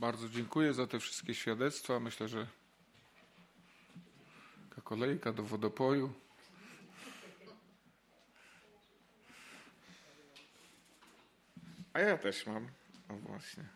Bardzo dziękuję za te wszystkie świadectwa. Myślę, że taka kolejka do wodopoju. A ja też mam. O właśnie.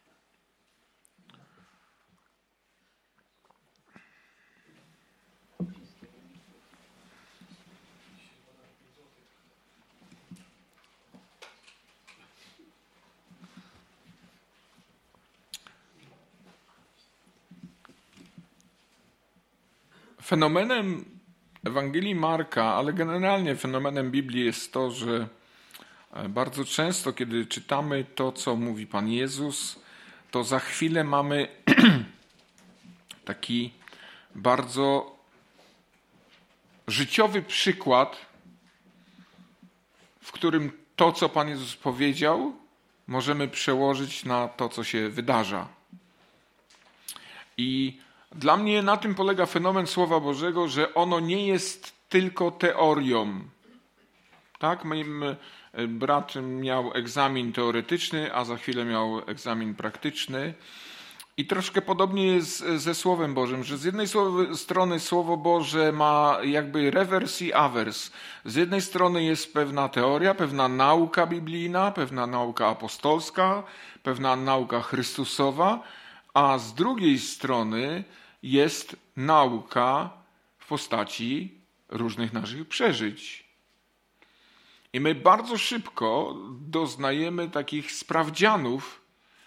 Fenomenem Ewangelii Marka, ale generalnie fenomenem Biblii jest to, że bardzo często, kiedy czytamy to, co mówi Pan Jezus, to za chwilę mamy taki bardzo życiowy przykład, w którym to, co Pan Jezus powiedział, możemy przełożyć na to, co się wydarza. I dla mnie na tym polega fenomen Słowa Bożego, że ono nie jest tylko teorią. Tak? Mój brat miał egzamin teoretyczny, a za chwilę miał egzamin praktyczny. I troszkę podobnie jest ze Słowem Bożym, że z jednej strony Słowo Boże ma jakby rewers i awers. Z jednej strony jest pewna teoria, pewna nauka biblijna, pewna nauka apostolska, pewna nauka chrystusowa, a z drugiej strony jest nauka w postaci różnych naszych przeżyć. I my bardzo szybko doznajemy takich sprawdzianów,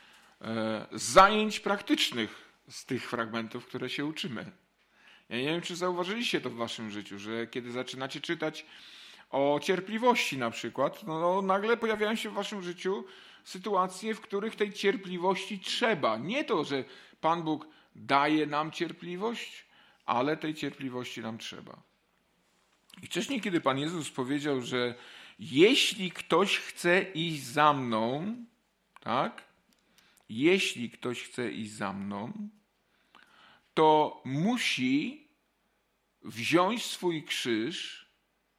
zajęć praktycznych z tych fragmentów, które się uczymy. Ja nie wiem, czy zauważyliście to w waszym życiu, że kiedy zaczynacie czytać o cierpliwości na przykład, no nagle pojawiają się w waszym życiu sytuacje, w których tej cierpliwości trzeba. Nie to, że Pan Bóg daje nam cierpliwość, ale tej cierpliwości nam trzeba. I wcześniej, kiedy Pan Jezus powiedział, że jeśli ktoś chce iść za mną, tak? Jeśli ktoś chce iść za mną, to musi wziąć swój krzyż.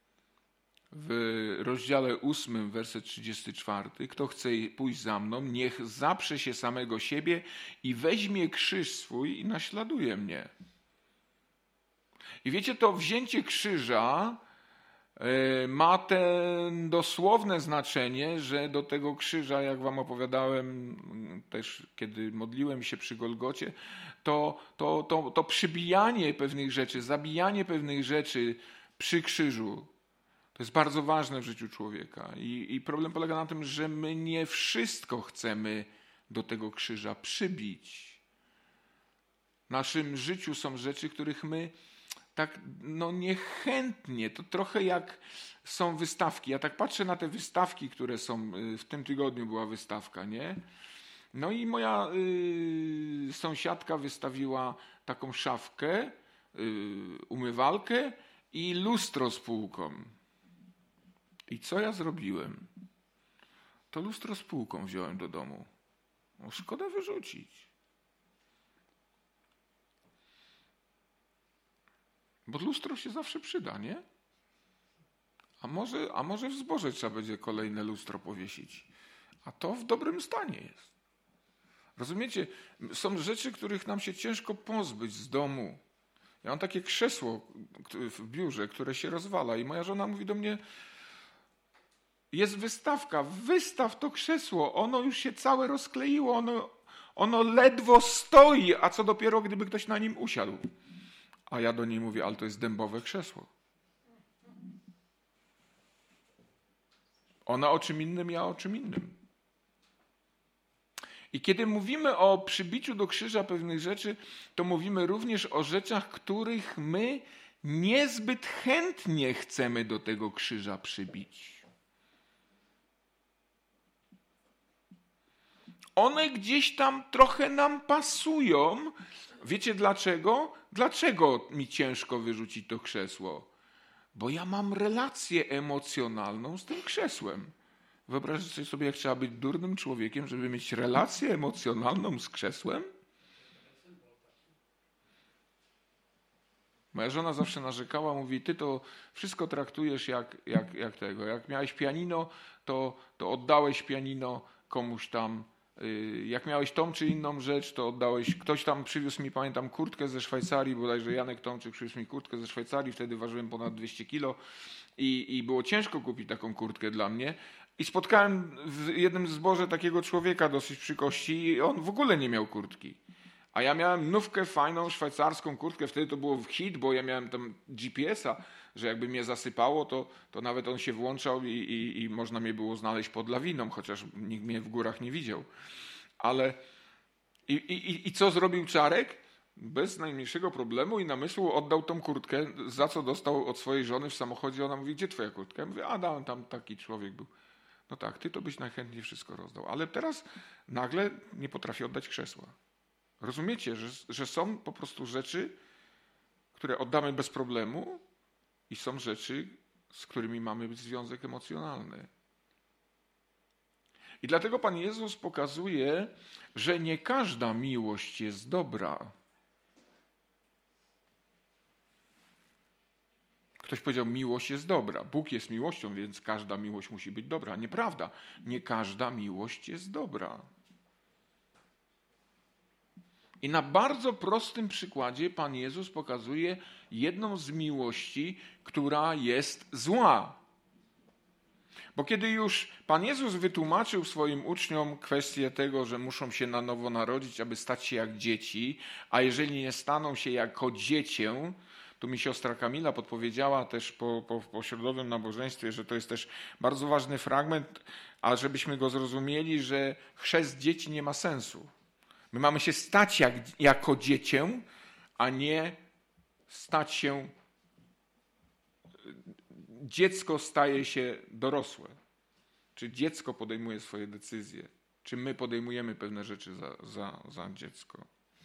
W rozdziale 8, werset 34. Kto chce pójść za mną, niech zaprze się samego siebie i weźmie krzyż swój i naśladuje mnie. I wiecie, to wzięcie krzyża ma ten dosłowne znaczenie, że do tego krzyża, jak wam opowiadałem też, kiedy modliłem się przy Golgocie, to przybijanie pewnych rzeczy, zabijanie pewnych rzeczy przy krzyżu, to jest bardzo ważne w życiu człowieka. I problem polega na tym, że my nie wszystko chcemy do tego krzyża przybić. W naszym życiu są rzeczy, których my tak niechętnie, to trochę jak są wystawki. Ja tak patrzę na te wystawki, które są, w tym tygodniu była wystawka, nie? No i moja sąsiadka wystawiła taką szafkę, umywalkę i lustro z półką. I co ja zrobiłem? To lustro z półką wziąłem do domu. No, szkoda wyrzucić. Bo lustro się zawsze przyda, nie? A może w zborze trzeba będzie kolejne lustro powiesić. A to w dobrym stanie jest. Rozumiecie? Są rzeczy, których nam się ciężko pozbyć z domu. Ja mam takie krzesło w biurze, które się rozwala i moja żona mówi do mnie: jest wystawka, wystaw to krzesło, ono już się całe rozkleiło, ono ledwo stoi, a co dopiero, gdyby ktoś na nim usiadł. A ja do niej mówię: ale to jest dębowe krzesło. Ona o czym innym, ja o czym innym. I kiedy mówimy o przybiciu do krzyża pewnych rzeczy, to mówimy również o rzeczach, których my niezbyt chętnie chcemy do tego krzyża przybić. One gdzieś tam trochę nam pasują. Wiecie dlaczego? Dlaczego mi ciężko wyrzucić to krzesło? Bo ja mam relację emocjonalną z tym krzesłem. Wyobraźcie sobie, jak trzeba być durnym człowiekiem, żeby mieć relację emocjonalną z krzesłem? Moja żona zawsze narzekała, mówi: ty to wszystko traktujesz jak tego. Jak miałeś pianino, to oddałeś pianino komuś tam jak miałeś tą czy inną rzecz, to oddałeś, ktoś tam przywiózł mi, pamiętam, kurtkę ze Szwajcarii, bodajże Janek Tomczyk przywiózł mi kurtkę ze Szwajcarii, wtedy ważyłem ponad 200 kilo i było ciężko kupić taką kurtkę dla mnie. I spotkałem w jednym zborze takiego człowieka dosyć przy kości i on w ogóle nie miał kurtki. A ja miałem nówkę, fajną szwajcarską kurtkę, wtedy to było hit, bo ja miałem tam GPS-a, że jakby mnie zasypało, to nawet on się włączał i można mnie było znaleźć pod lawiną, chociaż nikt mnie w górach nie widział. Ale i co zrobił Czarek? Bez najmniejszego problemu i namysłu oddał tą kurtkę, za co dostał od swojej żony w samochodzie. Ona mówi, gdzie twoja kurtka? Ja mówię, a dałem, tam taki człowiek był. No tak, ty to byś najchętniej wszystko rozdał. Ale teraz nagle nie potrafi oddać krzesła. Rozumiecie, że są po prostu rzeczy, które oddamy bez problemu i są rzeczy, z którymi mamy związek emocjonalny. I dlatego Pan Jezus pokazuje, że nie każda miłość jest dobra. Ktoś powiedział, miłość jest dobra. Bóg jest miłością, więc każda miłość musi być dobra. Nieprawda. Nie każda miłość jest dobra. I na bardzo prostym przykładzie Pan Jezus pokazuje jedną z miłości, która jest zła. Bo kiedy już Pan Jezus wytłumaczył swoim uczniom kwestię tego, że muszą się na nowo narodzić, aby stać się jak dzieci, a jeżeli nie staną się jako dziecię, tu mi siostra Kamila podpowiedziała też po środowym nabożeństwie, że to jest też bardzo ważny fragment, a żebyśmy go zrozumieli, że chrzest dzieci nie ma sensu. My mamy się stać jako dziecię, a nie stać się... Dziecko staje się dorosłe. Czy dziecko podejmuje swoje decyzje? Czy my podejmujemy pewne rzeczy za dziecko?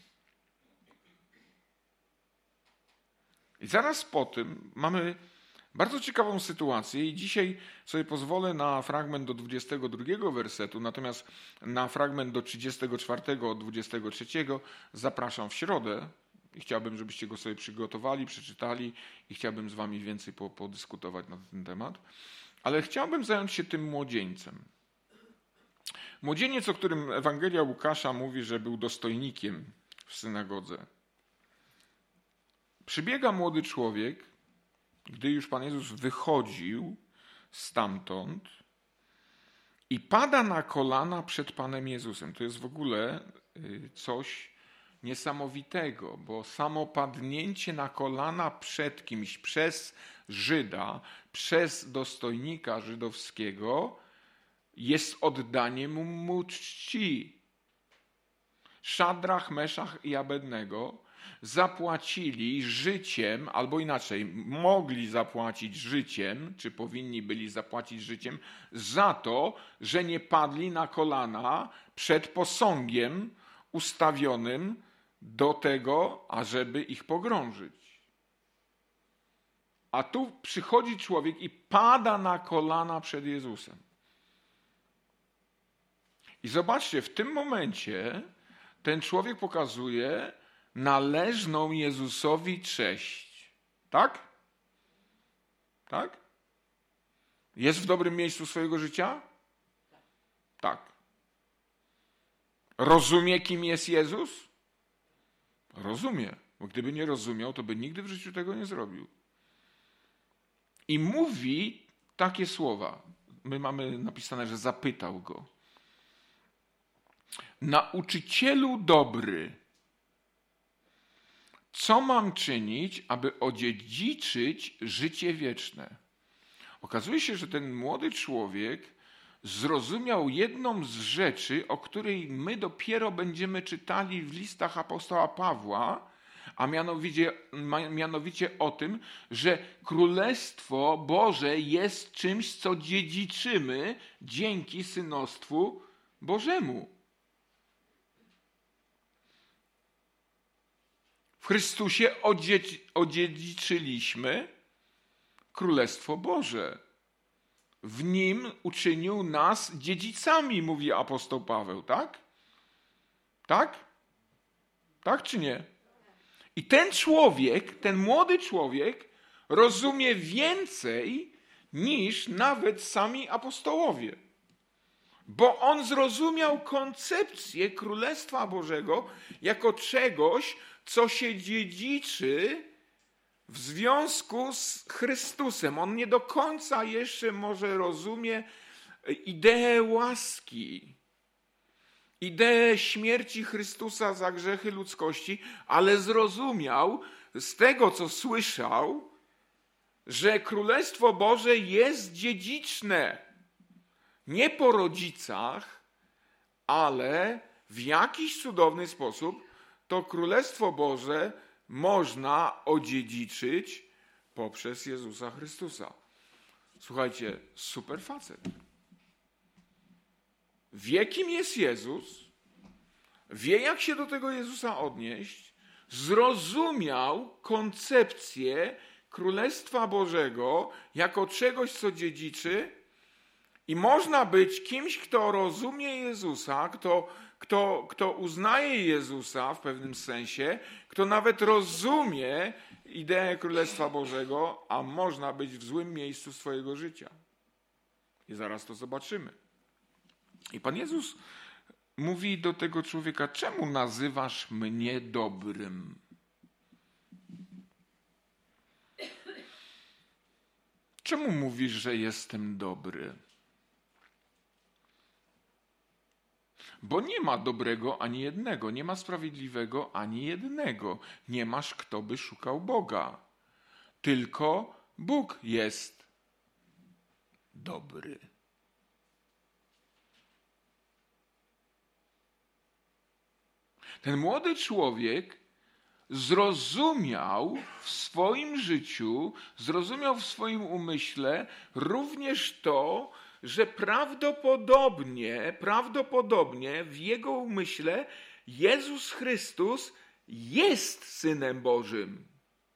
I zaraz po tym mamy bardzo ciekawą sytuację i dzisiaj sobie pozwolę na fragment do 22 wersetu, natomiast na fragment do 34 od 23 zapraszam w środę i chciałbym, żebyście go sobie przygotowali, przeczytali i chciałbym z wami więcej podyskutować na ten temat. Ale chciałbym zająć się tym młodzieńcem. Młodzieniec, o którym Ewangelia Łukasza mówi, że był dostojnikiem w synagodze. Przybiega młody człowiek, gdy już Pan Jezus wychodził stamtąd i pada na kolana przed Panem Jezusem. To jest w ogóle coś niesamowitego, bo samo padnięcie na kolana przed kimś, przez Żyda, przez dostojnika żydowskiego jest oddaniem mu czci. Szadrach, Meszach i Abednego zapłacili życiem, albo inaczej, mogli zapłacić życiem, czy powinni byli zapłacić życiem, za to, że nie padli na kolana przed posągiem ustawionym do tego, ażeby ich pogrążyć. A tu przychodzi człowiek i pada na kolana przed Jezusem. I zobaczcie, w tym momencie ten człowiek pokazuje należną Jezusowi cześć. Tak? Tak? Jest w dobrym miejscu swojego życia? Tak. Rozumie, kim jest Jezus? Rozumie. Bo gdyby nie rozumiał, to by nigdy w życiu tego nie zrobił. I mówi takie słowa. My mamy napisane, że zapytał go. Nauczycielu dobry, co mam czynić, aby odziedziczyć życie wieczne? Okazuje się, że ten młody człowiek zrozumiał jedną z rzeczy, o której my dopiero będziemy czytali w listach apostoła Pawła, a mianowicie o tym, że Królestwo Boże jest czymś, co dziedziczymy dzięki synostwu Bożemu. W Chrystusie odziedziczyliśmy Królestwo Boże. W Nim uczynił nas dziedzicami, mówi apostoł Paweł, tak? Tak? Tak czy nie? I ten człowiek, ten młody człowiek rozumie więcej niż nawet sami apostołowie. Bo on zrozumiał koncepcję Królestwa Bożego jako czegoś, co się dziedziczy w związku z Chrystusem. On nie do końca jeszcze może rozumie ideę łaski, ideę śmierci Chrystusa za grzechy ludzkości, ale zrozumiał z tego, co słyszał, że Królestwo Boże jest dziedziczne. Nie po rodzicach, ale w jakiś cudowny sposób to Królestwo Boże można odziedziczyć poprzez Jezusa Chrystusa. Słuchajcie, super facet. Wie, kim jest Jezus, wie, jak się do tego Jezusa odnieść, zrozumiał koncepcję Królestwa Bożego jako czegoś, co dziedziczy i można być kimś, kto rozumie Jezusa, kto uznaje Jezusa w pewnym sensie, kto nawet rozumie ideę Królestwa Bożego, a można być w złym miejscu swojego życia. I zaraz to zobaczymy. I Pan Jezus mówi do tego człowieka: czemu nazywasz mnie dobrym? Czemu mówisz, że jestem dobry? Bo nie ma dobrego ani jednego, nie ma sprawiedliwego ani jednego. Nie masz, kto by szukał Boga. Tylko Bóg jest dobry. Ten młody człowiek zrozumiał w swoim życiu, zrozumiał w swoim umyśle również to, że prawdopodobnie w jego umyśle Jezus Chrystus jest Synem Bożym.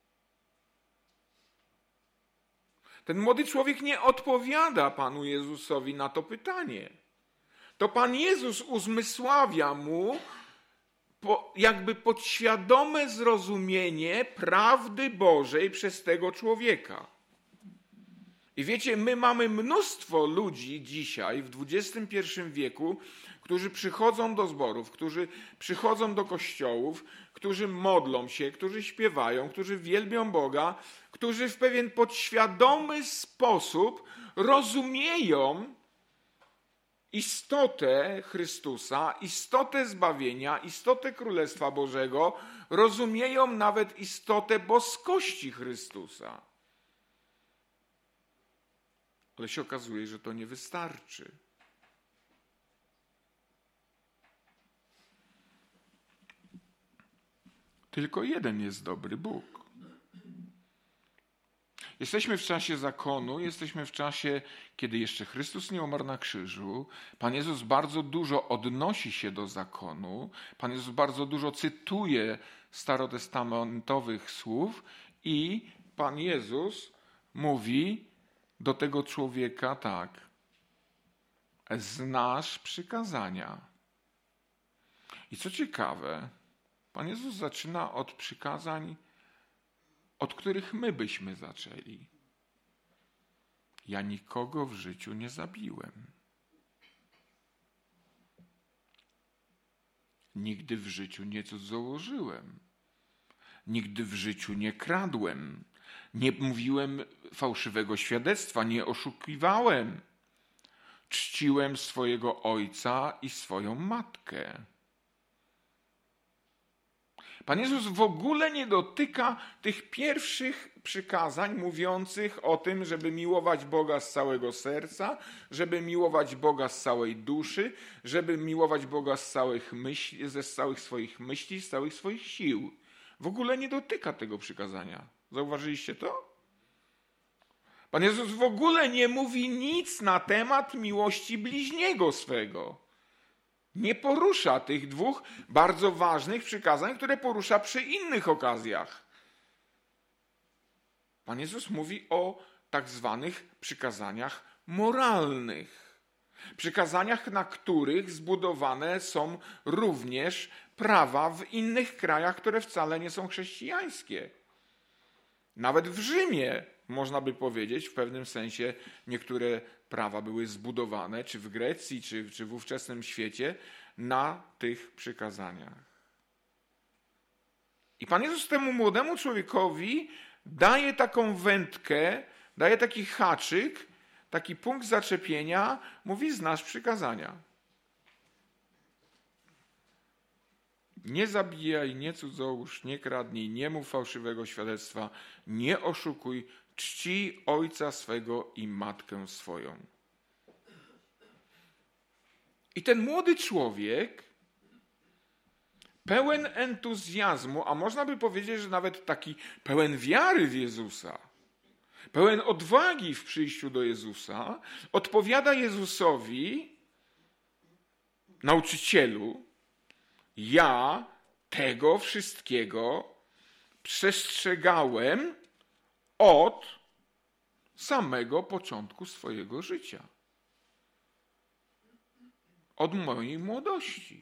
Ten młody człowiek nie odpowiada Panu Jezusowi na to pytanie. To Pan Jezus uzmysławia mu jakby podświadome zrozumienie prawdy Bożej przez tego człowieka. I wiecie, my mamy mnóstwo ludzi dzisiaj w XXI wieku, którzy przychodzą do zborów, którzy przychodzą do kościołów, którzy modlą się, którzy śpiewają, którzy wielbią Boga, którzy w pewien podświadomy sposób rozumieją istotę Chrystusa, istotę zbawienia, istotę Królestwa Bożego, rozumieją nawet istotę boskości Chrystusa. Ale się okazuje, że to nie wystarczy. Tylko jeden jest dobry Bóg. Jesteśmy w czasie zakonu, jesteśmy w czasie, kiedy jeszcze Chrystus nie umarł na krzyżu. Pan Jezus bardzo dużo odnosi się do zakonu. Pan Jezus bardzo dużo cytuje starotestamentowych słów i Pan Jezus mówi do tego człowieka tak: znasz przykazania. I co ciekawe, Pan Jezus zaczyna od przykazań, od których my byśmy zaczęli. Ja nikogo w życiu nie zabiłem. Nigdy w życiu nie cudzołożyłem. Nigdy w życiu nie kradłem. Nie mówiłem fałszywego świadectwa, nie oszukiwałem. Czciłem swojego ojca i swoją matkę. Pan Jezus w ogóle nie dotyka tych pierwszych przykazań mówiących o tym, żeby miłować Boga z całego serca, żeby miłować Boga z całej duszy, żeby miłować Boga z całych myśli, ze całych swoich myśli, z całych swoich sił. W ogóle nie dotyka tego przykazania. Zauważyliście to? Pan Jezus w ogóle nie mówi nic na temat miłości bliźniego swego. Nie porusza tych dwóch bardzo ważnych przykazań, które porusza przy innych okazjach. Pan Jezus mówi o tak zwanych przykazaniach moralnych. Przykazaniach, na których zbudowane są również prawa w innych krajach, które wcale nie są chrześcijańskie. Nawet w Rzymie można by powiedzieć, w pewnym sensie niektóre prawa były zbudowane, czy w Grecji, czy w ówczesnym świecie, na tych przykazaniach. I Pan Jezus temu młodemu człowiekowi daje taką wędkę, daje taki haczyk, taki punkt zaczepienia, mówi: znasz przykazania. Nie zabijaj, nie cudzołóż, nie kradnij, nie mów fałszywego świadectwa, nie oszukuj, czci ojca swego i matkę swoją. I ten młody człowiek, pełen entuzjazmu, a można by powiedzieć, że nawet taki pełen wiary w Jezusa, pełen odwagi w przyjściu do Jezusa, odpowiada Jezusowi: nauczycielu, ja tego wszystkiego przestrzegałem od samego początku swojego życia. Od mojej młodości.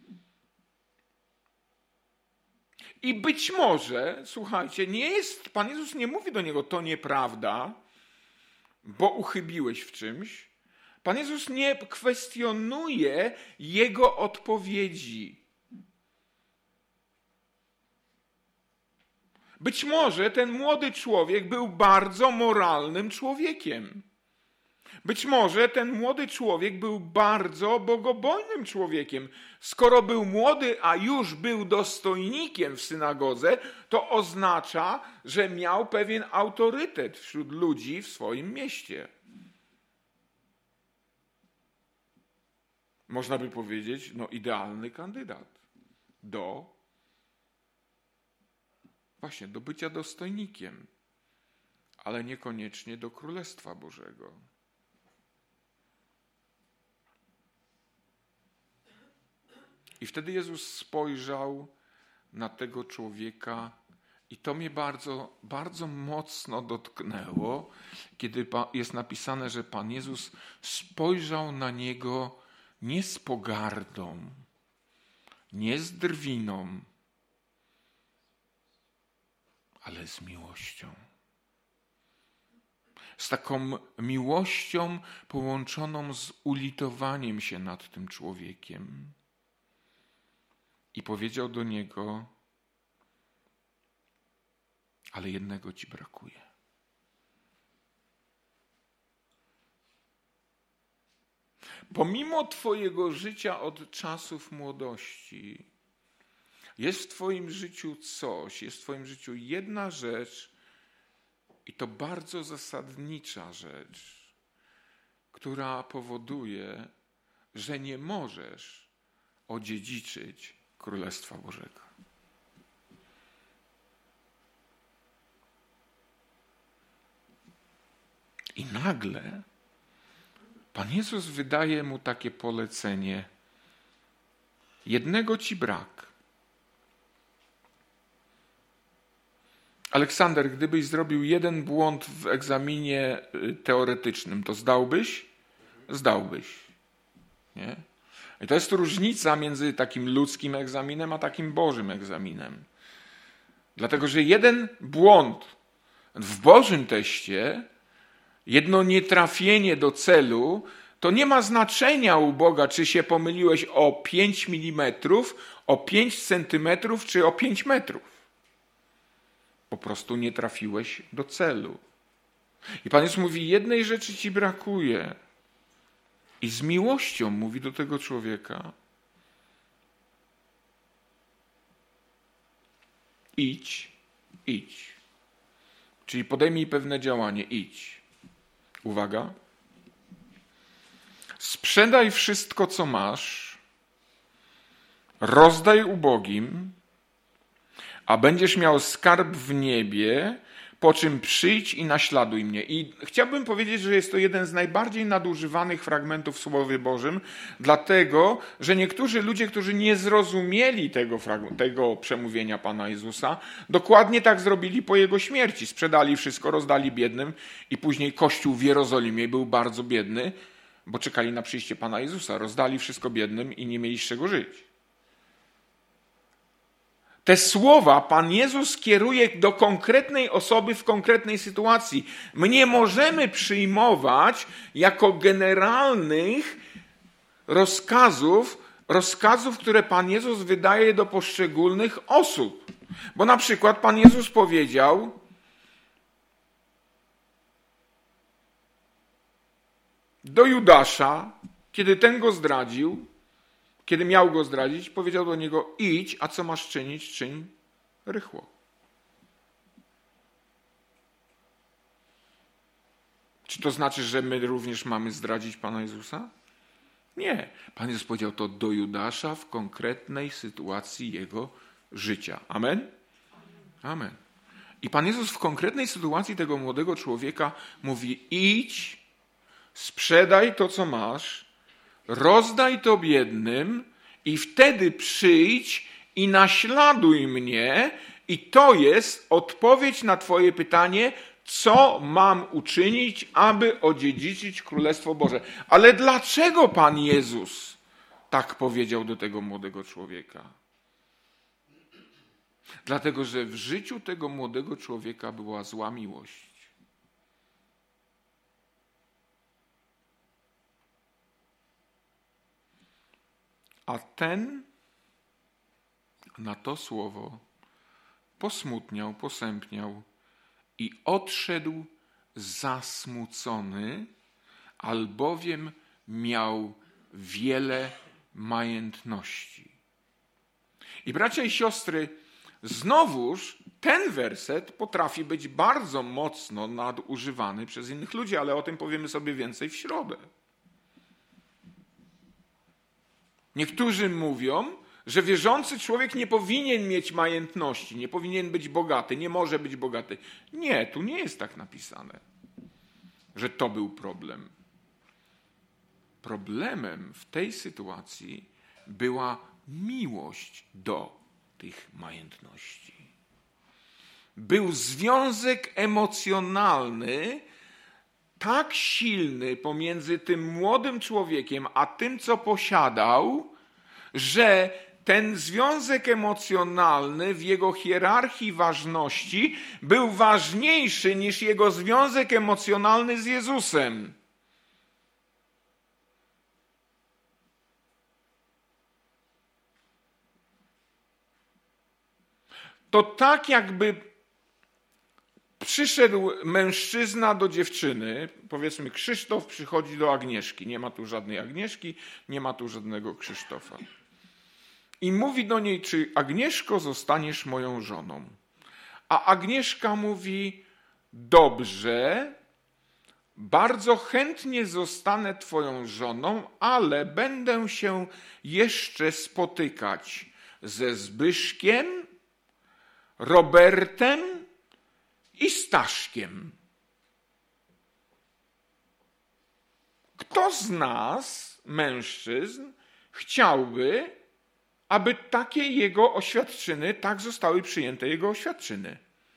I być może, słuchajcie, Pan Jezus nie mówi do niego: to nieprawda, bo uchybiłeś w czymś. Pan Jezus nie kwestionuje jego odpowiedzi. Być może ten młody człowiek był bardzo moralnym człowiekiem. Być może ten młody człowiek był bardzo bogobojnym człowiekiem. Skoro był młody, a już był dostojnikiem w synagodze, to oznacza, że miał pewien autorytet wśród ludzi w swoim mieście. Można by powiedzieć, idealny kandydat do bycia dostojnikiem, ale niekoniecznie do Królestwa Bożego. I wtedy Jezus spojrzał na tego człowieka i to mnie bardzo, bardzo mocno dotknęło, kiedy jest napisane, że Pan Jezus spojrzał na niego nie z pogardą, nie z drwiną, ale z miłością. Z taką miłością połączoną z ulitowaniem się nad tym człowiekiem. I powiedział do niego: ale jednego ci brakuje. Pomimo twojego życia od czasów młodości, jest w twoim życiu coś, jest w twoim życiu jedna rzecz, i to bardzo zasadnicza rzecz, która powoduje, że nie możesz odziedziczyć Królestwa Bożego. I nagle Pan Jezus wydaje mu takie polecenie: jednego ci brak. Aleksander, gdybyś zrobił jeden błąd w egzaminie teoretycznym, to zdałbyś? Zdałbyś. Nie? I to jest różnica między takim ludzkim egzaminem, a takim Bożym egzaminem. Dlatego, że jeden błąd w Bożym teście, jedno nietrafienie do celu, to nie ma znaczenia u Boga, czy się pomyliłeś o 5 mm, o 5 centymetrów, czy o 5 metrów. Po prostu nie trafiłeś do celu. I Pan Jezus mówi: jednej rzeczy ci brakuje. I z miłością mówi do tego człowieka: idź. Czyli podejmij pewne działanie, idź. Uwaga. Sprzedaj wszystko, co masz, rozdaj ubogim, a będziesz miał skarb w niebie, po czym przyjdź i naśladuj mnie. I chciałbym powiedzieć, że jest to jeden z najbardziej nadużywanych fragmentów w Słowie Bożym, dlatego, że niektórzy ludzie, którzy nie zrozumieli tego przemówienia Pana Jezusa, dokładnie tak zrobili po Jego śmierci. Sprzedali wszystko, rozdali biednym i później Kościół w Jerozolimie był bardzo biedny, bo czekali na przyjście Pana Jezusa. Rozdali wszystko biednym i nie mieli z czego żyć. Te słowa Pan Jezus kieruje do konkretnej osoby w konkretnej sytuacji. My nie możemy przyjmować jako generalnych rozkazów, które Pan Jezus wydaje do poszczególnych osób. Bo na przykład Pan Jezus powiedział do Judasza, kiedy ten go zdradził, kiedy miał go zdradzić, powiedział do niego: idź, a co masz czynić, czyń rychło. Czy to znaczy, że my również mamy zdradzić Pana Jezusa? Nie. Pan Jezus powiedział to do Judasza w konkretnej sytuacji jego życia. Amen? Amen. I Pan Jezus w konkretnej sytuacji tego młodego człowieka mówi: idź, sprzedaj to, co masz, rozdaj to biednym i wtedy przyjdź i naśladuj mnie. I to jest odpowiedź na twoje pytanie, co mam uczynić, aby odziedziczyć Królestwo Boże. Ale dlaczego Pan Jezus tak powiedział do tego młodego człowieka? Dlatego, że w życiu tego młodego człowieka była zła miłość. A ten na to słowo posmutniał, posępniał i odszedł zasmucony, albowiem miał wiele majątności. I bracia i siostry, znowuż ten werset potrafi być bardzo mocno nadużywany przez innych ludzi, ale o tym powiemy sobie więcej w środę. Niektórzy mówią, że wierzący człowiek nie powinien mieć majątności, nie powinien być bogaty, nie może być bogaty. Nie, tu nie jest tak napisane, że to był problem. Problemem w tej sytuacji była miłość do tych majątności. Był związek emocjonalny tak silny pomiędzy tym młodym człowiekiem a tym, co posiadał, że ten związek emocjonalny w jego hierarchii ważności był ważniejszy niż jego związek emocjonalny z Jezusem. To tak, jakby przyszedł mężczyzna do dziewczyny, powiedzmy Krzysztof przychodzi do Agnieszki, nie ma tu żadnej Agnieszki, nie ma tu żadnego Krzysztofa. I mówi do niej: czy Agnieszko, zostaniesz moją żoną? A Agnieszka mówi: dobrze, bardzo chętnie zostanę twoją żoną, ale będę się jeszcze spotykać ze Zbyszkiem, Robertem i Staszkiem. Kto z nas, mężczyzn, chciałby, aby takie jego oświadczyny, tak zostały przyjęte jego oświadczyny?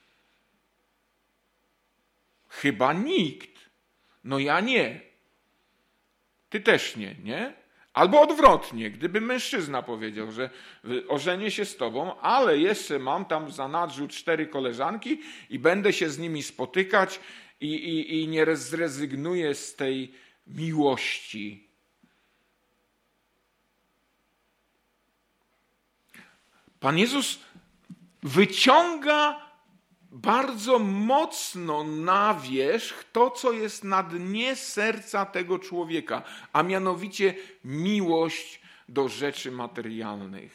Chyba nikt. No ja nie. Ty też nie, nie? Albo odwrotnie, gdyby mężczyzna powiedział, że ożenię się z tobą, ale jeszcze mam tam w zanadrzu 4 koleżanki i będę się z nimi spotykać i nie zrezygnuję z tej miłości. Pan Jezus wyciąga bardzo mocno na wierzch to, co jest na dnie serca tego człowieka, a mianowicie miłość do rzeczy materialnych.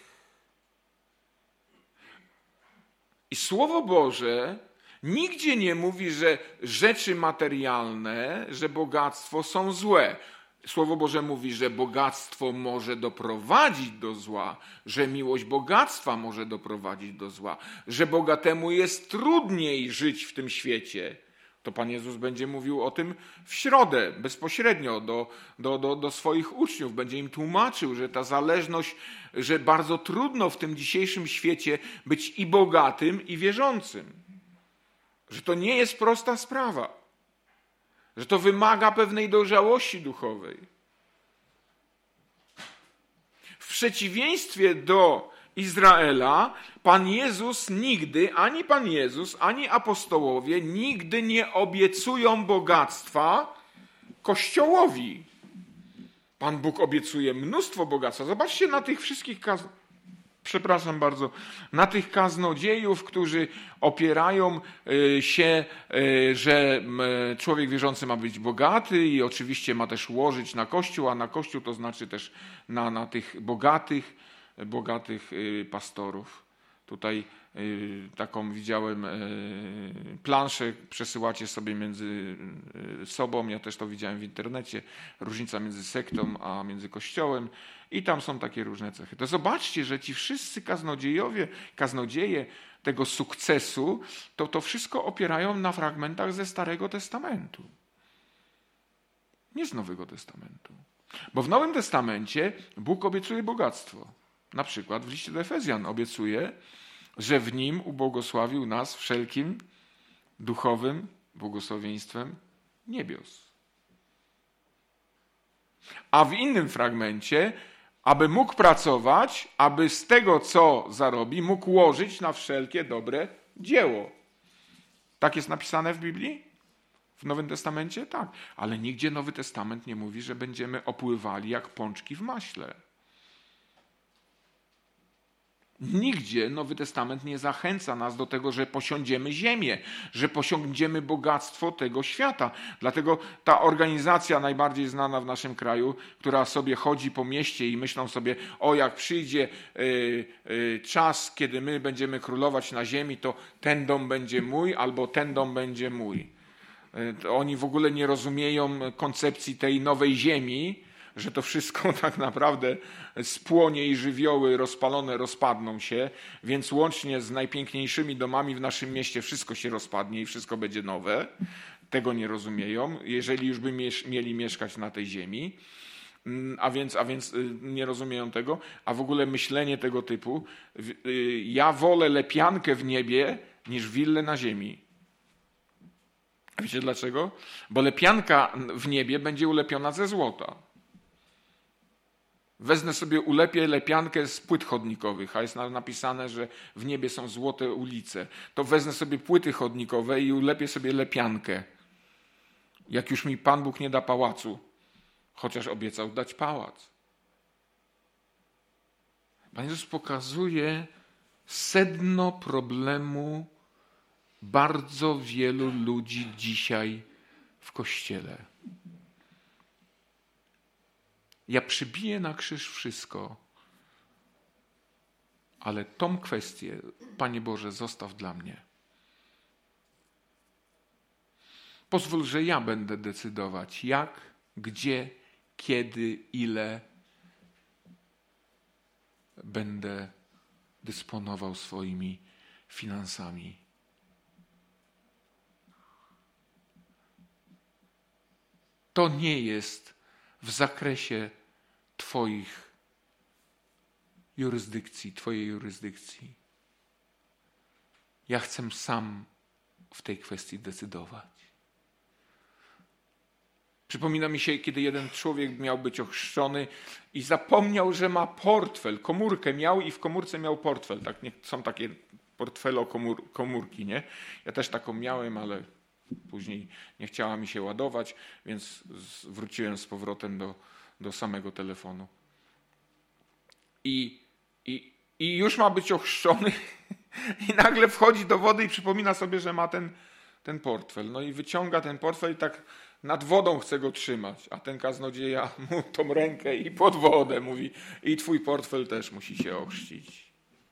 I Słowo Boże nigdzie nie mówi, że rzeczy materialne, że bogactwo są złe. Słowo Boże mówi, że bogactwo może doprowadzić do zła, że miłość bogactwa może doprowadzić do zła, że bogatemu jest trudniej żyć w tym świecie. To Pan Jezus będzie mówił o tym w środę, bezpośrednio do swoich uczniów. Będzie im tłumaczył, że ta zależność, że bardzo trudno w tym dzisiejszym świecie być i bogatym, i wierzącym. Że to nie jest prosta sprawa. Że to wymaga pewnej dojrzałości duchowej. W przeciwieństwie do Izraela, Pan Jezus nigdy, ani apostołowie nigdy nie obiecują bogactwa Kościołowi. Pan Bóg obiecuje mnóstwo bogactwa. Zobaczcie na tych wszystkich na tych kaznodziejów, którzy opierają się, że człowiek wierzący ma być bogaty i oczywiście ma też łożyć na Kościół, a na Kościół to znaczy też na tych bogatych pastorów. Tutaj taką widziałem planszę, przesyłacie sobie między sobą, ja też to widziałem w internecie, różnica między sektą a między kościołem i tam są takie różne cechy. To zobaczcie, że ci wszyscy kaznodzieje tego sukcesu, to wszystko opierają na fragmentach ze Starego Testamentu. Nie z Nowego Testamentu. Bo w Nowym Testamencie Bóg obiecuje bogactwo. Na przykład w liście do Efezjan obiecuje, że w nim ubłogosławił nas wszelkim duchowym błogosławieństwem niebios. A w innym fragmencie, aby mógł pracować, aby z tego, co zarobi, mógł łożyć na wszelkie dobre dzieło. Tak jest napisane w Biblii? W Nowym Testamencie? Tak. Ale nigdzie Nowy Testament nie mówi, że będziemy opływali jak pączki w maśle. Nigdzie Nowy Testament nie zachęca nas do tego, że posiądziemy ziemię, że posiądziemy bogactwo tego świata. Dlatego ta organizacja najbardziej znana w naszym kraju, która sobie chodzi po mieście i myślą sobie, jak przyjdzie czas, kiedy my będziemy królować na ziemi, to ten dom będzie mój albo ten dom będzie mój. Oni w ogóle nie rozumieją koncepcji tej nowej ziemi, że to wszystko tak naprawdę spłonie i żywioły rozpalone rozpadną się, więc łącznie z najpiękniejszymi domami w naszym mieście wszystko się rozpadnie i wszystko będzie nowe. Tego nie rozumieją, jeżeli już by mieli mieszkać na tej ziemi. A więc nie rozumieją tego, a w ogóle myślenie tego typu. Ja wolę lepiankę w niebie niż willę na ziemi. Wiecie dlaczego? Bo lepianka w niebie będzie ulepiona ze złota. Wezmę sobie, ulepię lepiankę z płyt chodnikowych, a jest napisane, że w niebie są złote ulice. To wezmę sobie płyty chodnikowe i ulepię sobie lepiankę. Jak już mi Pan Bóg nie da pałacu, chociaż obiecał dać pałac. Pan Jezus pokazuje sedno problemu bardzo wielu ludzi dzisiaj w Kościele. Ja przybiję na krzyż wszystko, ale tą kwestię, Panie Boże, zostaw dla mnie. Pozwól, że ja będę decydować, jak, gdzie, kiedy, ile będę dysponował swoimi finansami. To nie jest w zakresie twojej jurysdykcji. Ja chcę sam w tej kwestii decydować. Przypomina mi się, kiedy jeden człowiek miał być ochrzczony i zapomniał, że ma portfel. Komórkę miał i w komórce miał portfel. Tak, są takie portfele komórki, nie? Ja też taką miałem, ale później nie chciała mi się ładować, więc wróciłem z powrotem do samego telefonu. I już ma być ochrzczony i nagle wchodzi do wody i przypomina sobie, że ma ten portfel. No i wyciąga ten portfel i tak nad wodą chce go trzymać, a ten kaznodzieja mu tą rękę i pod wodę mówi i twój portfel też musi się ochrzcić.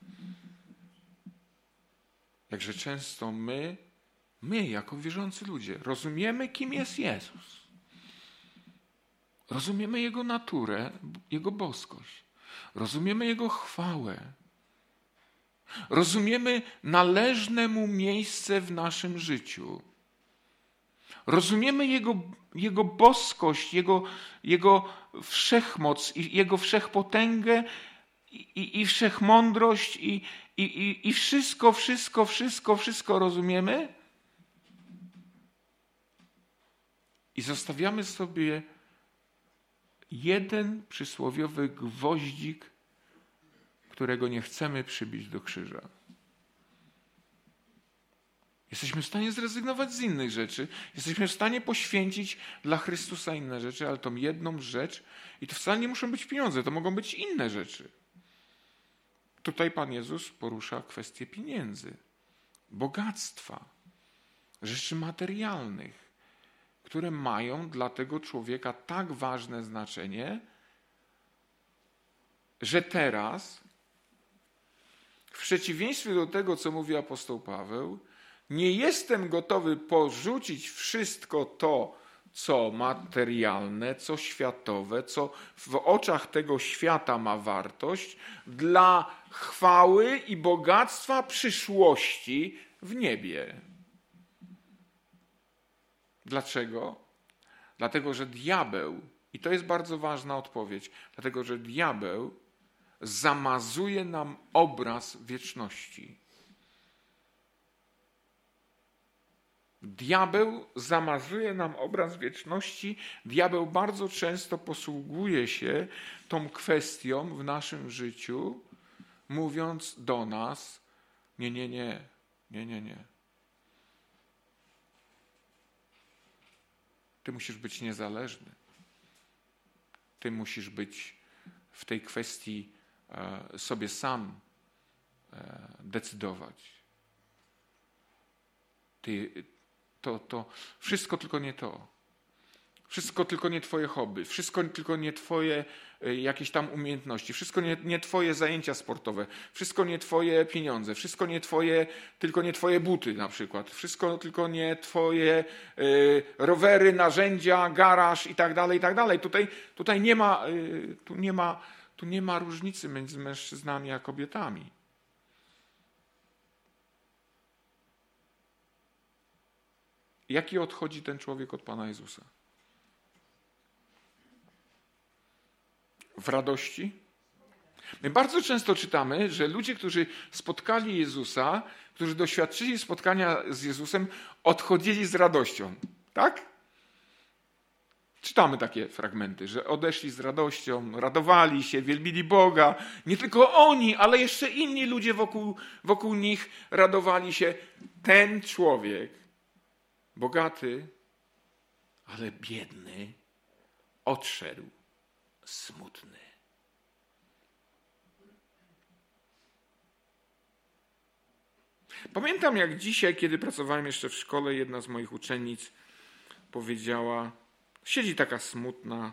Jakże często my jako wierzący ludzie rozumiemy, kim jest Jezus. Rozumiemy Jego naturę, Jego boskość. Rozumiemy Jego chwałę. Rozumiemy należne Mu miejsce w naszym życiu. Rozumiemy Jego boskość, Jego wszechmoc, Jego wszechpotęgę i wszechmądrość i wszystko rozumiemy. I zostawiamy sobie jeden przysłowiowy gwoździk, którego nie chcemy przybić do krzyża. Jesteśmy w stanie zrezygnować z innych rzeczy. Jesteśmy w stanie poświęcić dla Chrystusa inne rzeczy, ale tą jedną rzecz, i to wcale nie muszą być pieniądze, to mogą być inne rzeczy. Tutaj Pan Jezus porusza kwestię pieniędzy, bogactwa, rzeczy materialnych, które mają dla tego człowieka tak ważne znaczenie, że teraz, w przeciwieństwie do tego, co mówi apostoł Paweł, nie jestem gotowy porzucić wszystko to, co materialne, co światowe, co w oczach tego świata ma wartość, dla chwały i bogactwa przyszłości w niebie. Dlaczego? Dlatego, że diabeł, i to jest bardzo ważna odpowiedź, dlatego, że diabeł zamazuje nam obraz wieczności. Diabeł zamazuje nam obraz wieczności. Diabeł bardzo często posługuje się tą kwestią w naszym życiu, mówiąc do nas: nie. Ty musisz być niezależny. Ty musisz być w tej kwestii sobie sam decydować. To wszystko tylko nie to. Wszystko tylko nie twoje hobby. Wszystko tylko nie twoje jakieś tam umiejętności. Wszystko nie twoje zajęcia sportowe. Wszystko nie twoje pieniądze. Wszystko nie twoje, tylko nie twoje buty na przykład. Wszystko tylko nie twoje rowery, narzędzia, garaż i tak dalej, i tak dalej. Tutaj nie ma różnicy między mężczyznami a kobietami. Jaki odchodzi ten człowiek od Pana Jezusa? W radości? My bardzo często czytamy, że ludzie, którzy spotkali Jezusa, którzy doświadczyli spotkania z Jezusem, odchodzili z radością. Tak? Czytamy takie fragmenty, że odeszli z radością, radowali się, wielbili Boga. Nie tylko oni, ale jeszcze inni ludzie wokół nich radowali się. Ten człowiek, bogaty, ale biedny, odszedł smutny. Pamiętam, jak dzisiaj, kiedy pracowałem jeszcze w szkole, jedna z moich uczennic powiedziała: siedzi taka smutna,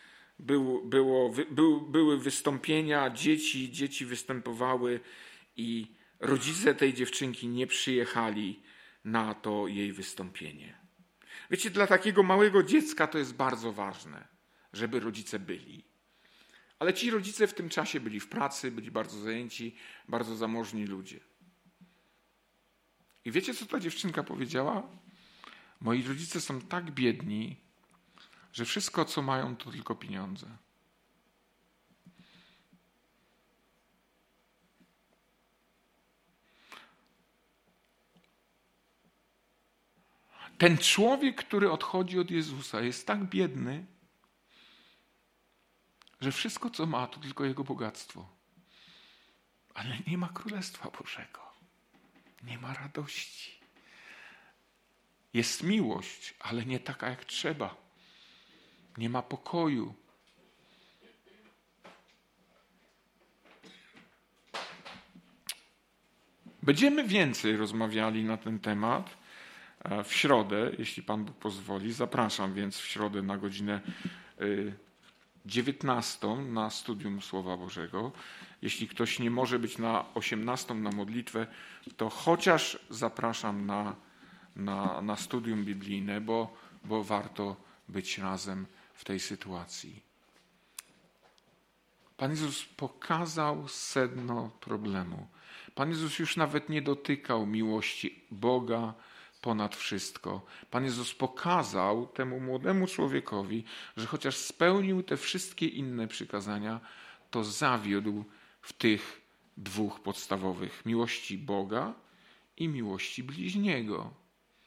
były wystąpienia, dzieci występowały i rodzice tej dziewczynki nie przyjechali na to jej wystąpienie. Wiecie, dla takiego małego dziecka to jest bardzo ważne, żeby rodzice byli. Ale ci rodzice w tym czasie byli w pracy, byli bardzo zajęci, bardzo zamożni ludzie. I wiecie, co ta dziewczynka powiedziała? Moi rodzice są tak biedni, że wszystko, co mają, to tylko pieniądze. Ten człowiek, który odchodzi od Jezusa, jest tak biedny, że wszystko, co ma, to tylko jego bogactwo. Ale nie ma Królestwa Bożego. Nie ma radości. Jest miłość, ale nie taka, jak trzeba. Nie ma pokoju. Będziemy więcej rozmawiali na ten temat w środę, jeśli Pan Bóg pozwoli. Zapraszam więc w środę na godzinę 19 na studium Słowa Bożego. Jeśli ktoś nie może być na 18 na modlitwę, to chociaż zapraszam na studium biblijne, bo warto być razem w tej sytuacji. Pan Jezus pokazał sedno problemu. Pan Jezus już nawet nie dotykał miłości Boga ponad wszystko. Pan Jezus pokazał temu młodemu człowiekowi, że chociaż spełnił te wszystkie inne przykazania, to zawiódł w tych dwóch podstawowych: miłości Boga i miłości bliźniego.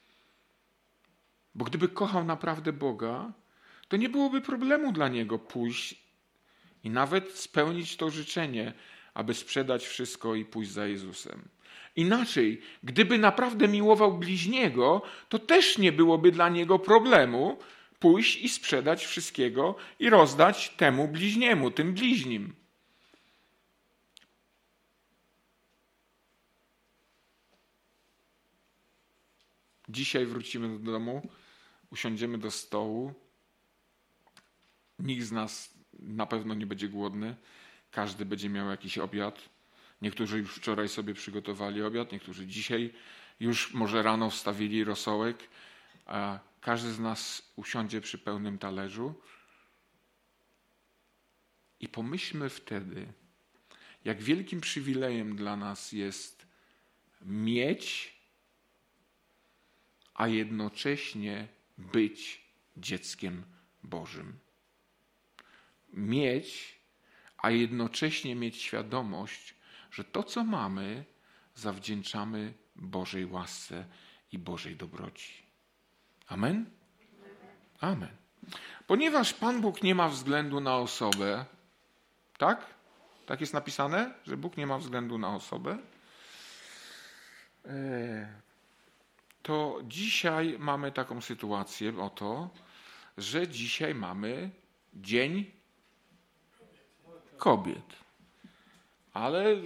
Bo gdyby kochał naprawdę Boga, to nie byłoby problemu dla niego pójść i nawet spełnić to życzenie, aby sprzedać wszystko i pójść za Jezusem. Inaczej, gdyby naprawdę miłował bliźniego, to też nie byłoby dla niego problemu pójść i sprzedać wszystkiego i rozdać temu bliźniemu, tym bliźnim. Dzisiaj wrócimy do domu, usiądziemy do stołu. Nikt z nas na pewno nie będzie głodny. Każdy będzie miał jakiś obiad. Niektórzy już wczoraj sobie przygotowali obiad, niektórzy dzisiaj już może rano wstawili rosołek. A każdy z nas usiądzie przy pełnym talerzu. I pomyślmy wtedy, jak wielkim przywilejem dla nas jest mieć, a jednocześnie być dzieckiem Bożym. Mieć, a jednocześnie mieć świadomość, że to, co mamy, zawdzięczamy Bożej łasce i Bożej dobroci. Amen? Amen. Ponieważ Pan Bóg nie ma względu na osobę, tak? Tak jest napisane, że Bóg nie ma względu na osobę. To dzisiaj mamy taką sytuację, oto, że dzisiaj mamy Dzień Kobiet. Ale